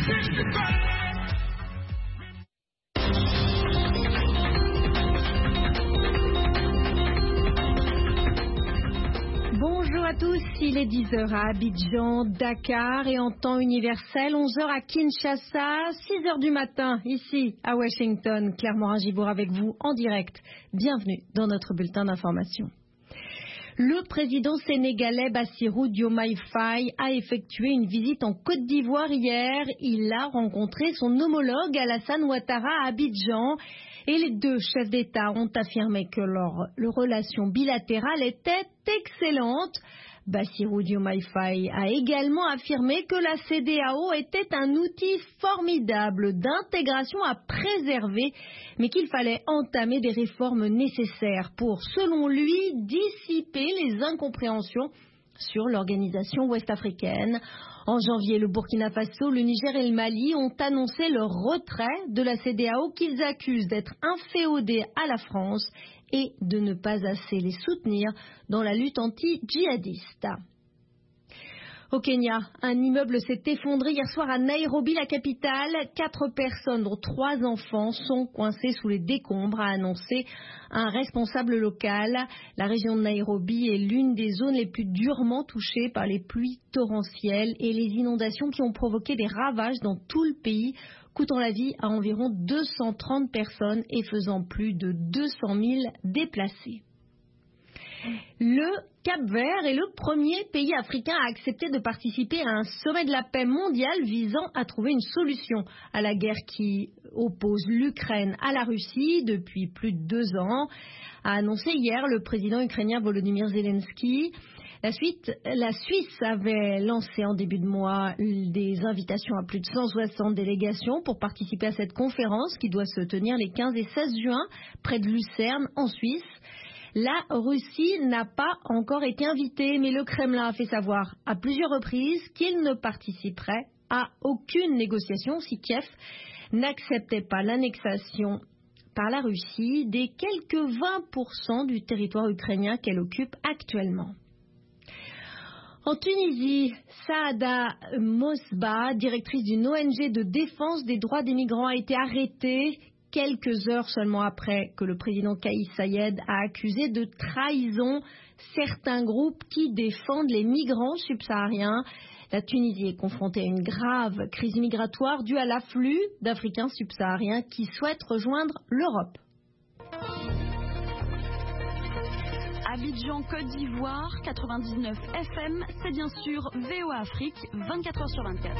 Bonjour à tous, il est 10h à Abidjan, Dakar et en temps universel, 11h à Kinshasa, 6h du matin ici à Washington. Claire Morin-Gibour avec vous en direct. Bienvenue dans notre bulletin d'information. Le président sénégalais Bassirou Diomaye Faye a effectué une visite en Côte d'Ivoire hier. Il a rencontré son homologue Alassane Ouattara à Abidjan. Et les deux chefs d'État ont affirmé que leur relation bilatérale était excellente. Bassirou Diomaye Faye a également affirmé que la CEDEAO était un outil formidable d'intégration à préserver, mais qu'il fallait entamer des réformes nécessaires pour, selon lui, dissiper les incompréhensions sur l'organisation ouest-africaine. En janvier, le Burkina Faso, le Niger et le Mali ont annoncé leur retrait de la CEDEAO qu'ils accusent d'être inféodés à la France et de ne pas assez les soutenir dans la lutte anti-djihadiste. Au Kenya, un immeuble s'est effondré hier soir à Nairobi, la capitale. 4 personnes, dont 3 enfants, sont coincées sous les décombres, a annoncé un responsable local. La région de Nairobi est l'une des zones les plus durement touchées par les pluies torrentielles et les inondations qui ont provoqué des ravages dans tout le pays, coûtant la vie à environ 230 personnes et faisant plus de 200 000 déplacés. Le Cap-Vert est le premier pays africain à accepter de participer à un sommet de la paix mondial visant à trouver une solution à la guerre qui oppose l'Ukraine à la Russie depuis plus de 2 ans, a annoncé hier le président ukrainien Volodymyr Zelensky. La Suisse avait lancé en début de mois des invitations à plus de 160 délégations pour participer à cette conférence qui doit se tenir les 15 et 16 juin près de Lucerne en Suisse. La Russie n'a pas encore été invitée, mais le Kremlin a fait savoir à plusieurs reprises qu'il ne participerait à aucune négociation si Kiev n'acceptait pas l'annexation par la Russie des quelques 20% du territoire ukrainien qu'elle occupe actuellement. En Tunisie, Saada Mosba, directrice d'une ONG de défense des droits des migrants, a été arrêtée quelques heures seulement après que le président Kais Saied a accusé de trahison certains groupes qui défendent les migrants subsahariens. La Tunisie est confrontée à une grave crise migratoire due à l'afflux d'Africains subsahariens qui souhaitent rejoindre l'Europe. Abidjan, Côte d'Ivoire, 99 FM, c'est bien sûr VOA Afrique, 24h/24.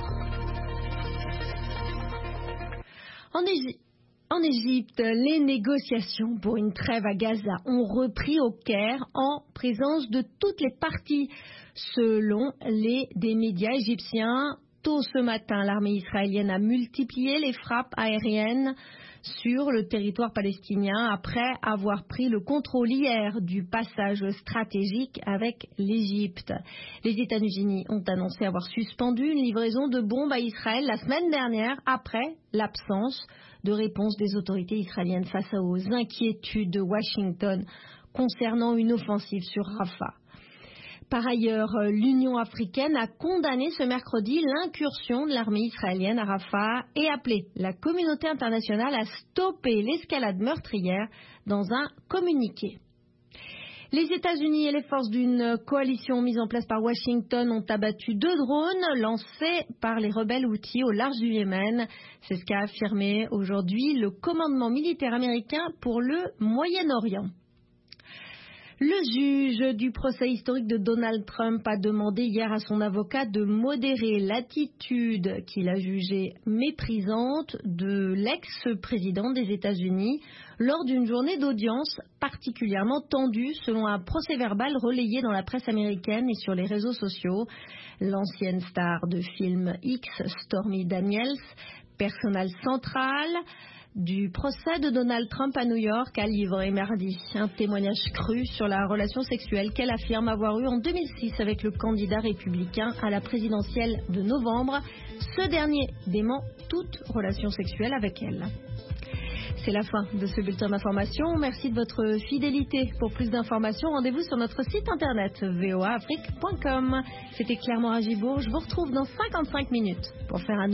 En Égypte, les négociations pour une trêve à Gaza ont repris au Caire en présence de toutes les parties. Selon des médias égyptiens, tôt ce matin, l'armée israélienne a multiplié les frappes aériennes sur le territoire palestinien après avoir pris le contrôle hier du passage stratégique avec l'Égypte. Les États-Unis ont annoncé avoir suspendu une livraison de bombes à Israël la semaine dernière après l'absence de réponse des autorités israéliennes face aux inquiétudes de Washington concernant une offensive sur Rafah. Par ailleurs, l'Union africaine a condamné ce mercredi l'incursion de l'armée israélienne à Rafah et appelé la communauté internationale à stopper l'escalade meurtrière dans un communiqué. Les États-Unis et les forces d'une coalition mise en place par Washington ont abattu 2 drones lancés par les rebelles Houthis au large du Yémen. C'est ce qu'a affirmé aujourd'hui le commandement militaire américain pour le Moyen-Orient. Le juge du procès historique de Donald Trump a demandé hier à son avocat de modérer l'attitude qu'il a jugée méprisante de l'ex-président des États-Unis lors d'une journée d'audience particulièrement tendue selon un procès-verbal relayé dans la presse américaine et sur les réseaux sociaux. L'ancienne star de film X, Stormy Daniels, personnage central du procès de Donald Trump à New York, a livré mardi un témoignage cru sur la relation sexuelle qu'elle affirme avoir eue en 2006 avec le candidat républicain à la présidentielle de novembre. Ce dernier dément toute relation sexuelle avec elle. C'est la fin de ce bulletin d'information. Merci de votre fidélité. Pour plus d'informations, rendez-vous sur notre site internet voaafrique.com. C'était Claire Morin-Gibour. Je vous retrouve dans 55 minutes pour faire un nouveau